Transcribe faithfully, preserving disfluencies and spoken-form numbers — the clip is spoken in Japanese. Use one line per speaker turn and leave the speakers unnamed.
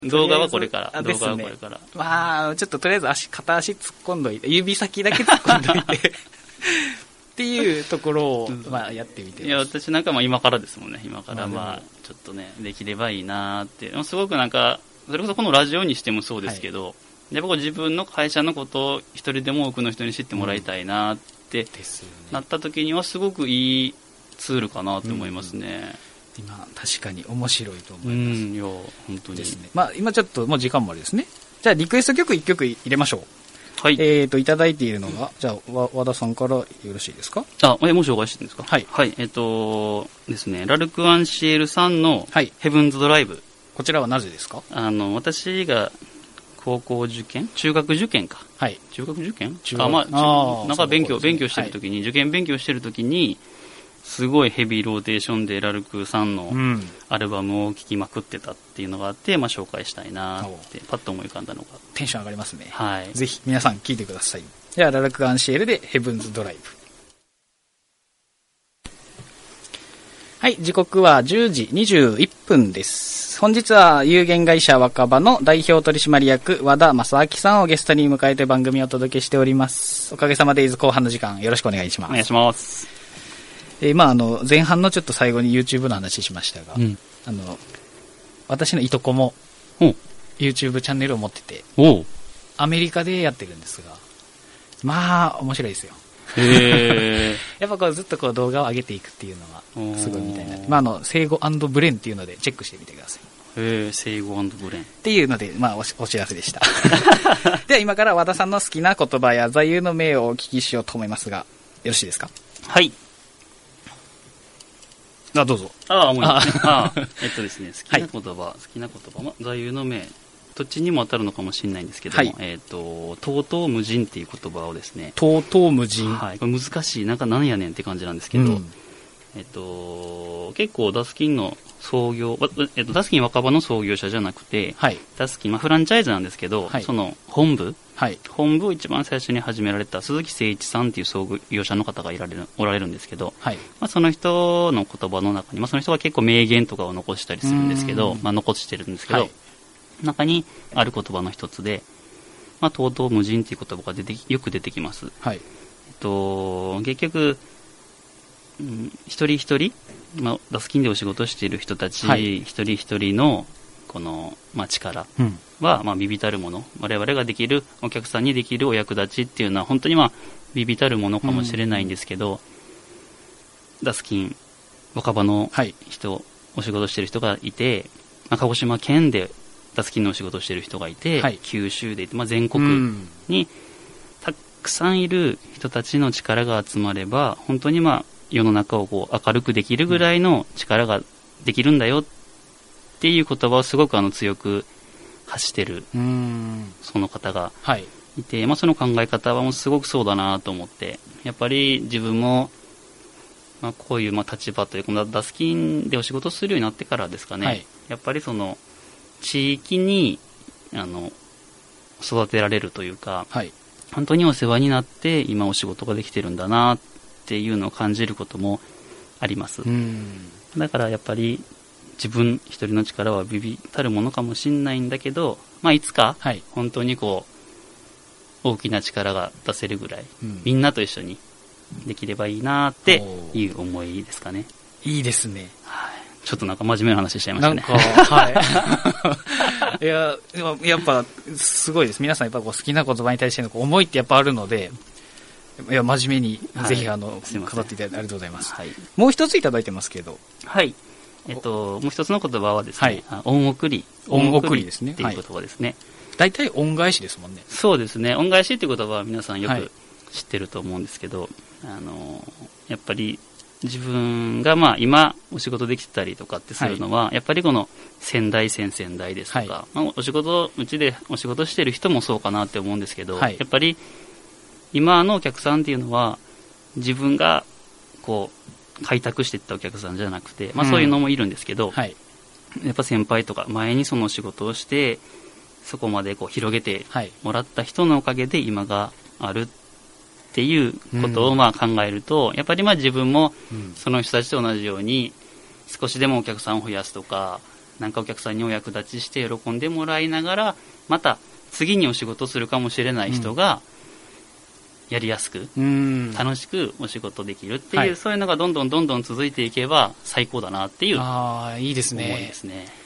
動画はこれから。
ですね、
動画はこれから。
まあ、ちょっととりあえず足、片足突っ込んどいて、指先だけ突っ込んどいて、っていうところを、まあ、やってみてます。
いや、私なんかも今からですもんね。今からまあ、ちょっとね、できればいいなーって。すごくなんか、それこそこのラジオにしてもそうですけど、はい、やっぱこう自分の会社のことを一人でも多くの人に知ってもらいたいなってなった時にはすごくいいツールかなと思いますね。
うん、今確かに面白いと思います。
うん、いや本当に
ですね。まあ今ちょっともう時間もあれですね。じゃあリクエスト曲いっきょく入れましょう。
はい。
えっ、ー、といただいているのがじゃあわ和田さんからよろしいですか。
あ、えもう紹介していいんですか。
はい。
はい。えっ、ー、とですね、ラルク・アンシエルさんのヘブンズ・ドライブ。
こちらはなぜですか。
あの私が高校受験中学受験か。
はい。
中学受験
中学
あ、まあ、あなんか勉強、
ね、
勉強してる時に、はい、受験勉強してる時に、すごいヘビーローテーションでラルクさんのアルバムを聴きまくってたっていうのがあって、まあ、紹介したいなってパッと思い浮かんだのが
テンション上がりますね。
はい。
ぜひ皆さん聴いてください。じゃあラルク・アンシエルでヘブンズ・ドライブ。はい、時刻はじゅうじにじゅういっぷんです。本日は有限会社若葉の代表取締役和田正明さんをゲストに迎えて番組をお届けしております。おかげさまで後半の時間よろしくお願いします。
お願いします。
えー、まああの前半のちょっと最後に YouTube の話しましたが、うん、あの私のいとこも YouTube チャンネルを持ってて、アメリカでやってるんですが、まあ面白いですよ。
へ
やっぱこうずっとこう動画を上げていくっていうのはすごいみたいな。まああの生語&ブレンっていうのでチェックしてみてください。
へえ、生語&ブレン
っていうのでまあ お, お知らせでした。では今から和田さんの好きな言葉や座右の銘をお聞きしようと思いますが、よろしいですか。
はい。
あ、どうぞ。
ああ、もういいですね。ああ、えっとですね、好きな言葉、はい、好きな言葉、ま、座右の銘。どっちにも当たるのかもしれないんですけども、はい、えっ、ー、と、とうとう無人っていう言葉をですね。
とうとう無人。
はい。これ難しい。なんか何やねんって感じなんですけど、うん、えっ、ー、と、結構ダスキンの創業、えっ、ー、と、ダスキン若葉の創業者じゃなくて、はい、ダスキン、まあフランチャイズなんですけど、はい、その本部、はい、本部を一番最初に始められた鈴木誠一さんっていう創業者の方がいられる、おられるんですけど、はい、まあその人の言葉の中に、まあその人が結構名言とかを残したりするんですけど、まあ残してるんですけど、はい、中にある言葉の一つで、まあ、とうとう無人という言葉が出てよく出てきます。はい。えっと、結局、うん、一人一人、まあ、ダスキンでお仕事している人たち、はい、一人一人のこの、まあ、力は、うん、まあ、微々たるもの、我々ができる、お客さんにできるお役立ちっていうのは本当にまあ微々たるものかもしれないんですけど、うん、ダスキン若葉の人、はい、お仕事している人がいて、まあ、鹿児島県でダスキンのお仕事をしている人がいて、はい、九州でいて、まあ、全国にたくさんいる人たちの力が集まれば本当にまあ世の中をこう明るくできるぐらいの力ができるんだよっていう言葉をすごくあの強く発してるその方がいて、はい、まあ、その考え方はもうすごくそうだなと思って、やっぱり自分もまあこういうまあ立場というかダスキンでお仕事するようになってからですかね、はい、やっぱりその地域にあの育てられるというか、はい、本当にお世話になって今お仕事ができてるんだなっていうのを感じることもあります。うん、だからやっぱり自分一人の力は微々たるものかもしれないんだけど、まあ、いつか本当にこう大きな力が出せるぐらい、うん、みんなと一緒にできればいいなっていう思いですかね。
いいですね。
はい、ちょっとなんか真面目な話しちゃいましたね。
なんか、はい。いや、やっぱ、すごいです。皆さんやっぱこう好きな言葉に対しての思いってやっぱあるので、いや、真面目に、ぜひ、あの、語っていただいてありがとうございます。はい、もう一ついただいてますけど。
はい。えっと、もう一つの言葉はですね、はい、恩送り。
恩送りですね。
っていう言葉ですね。
大体、恩返しですもんね。
そうですね。恩返しっていう言葉は皆さんよく知ってると思うんですけど、はい、あの、やっぱり、自分がまあ今お仕事できてたりとかってするのは、はい、やっぱりこの先代先々代ですとか、はい、まあ、お仕事うちでお仕事してる人もそうかなって思うんですけど、はい、やっぱり今のお客さんっていうのは自分がこう開拓していったお客さんじゃなくて、まあ、そういうのもいるんですけど、うん、はい、やっぱ先輩とか前にその仕事をしてそこまでこう広げてもらった人のおかげで今があるっていうことをまあ考えると、うん、やっぱりまあ自分もその人たちと同じように少しでもお客さんを増やすとかなんかお客さんにお役立ちして喜んでもらいながら、また次にお仕事するかもしれない人がやりやすく、うん、楽しくお仕事できるっていう、はい、そういうのがどんどんどんどん続いていけば最高だなっていう思いですね。
ああ、いいですね。